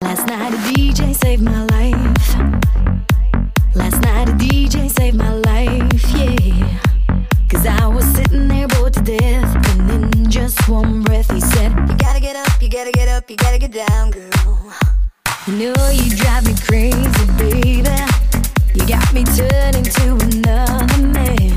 Last night a DJ saved my life. Last night a DJ saved my life, yeah. Cause I was sitting there bored to death, and in just one breath he said, you gotta get up, you gotta get up, you gotta get down, girl. You know you drive me crazy, baby. You got me turning to another man.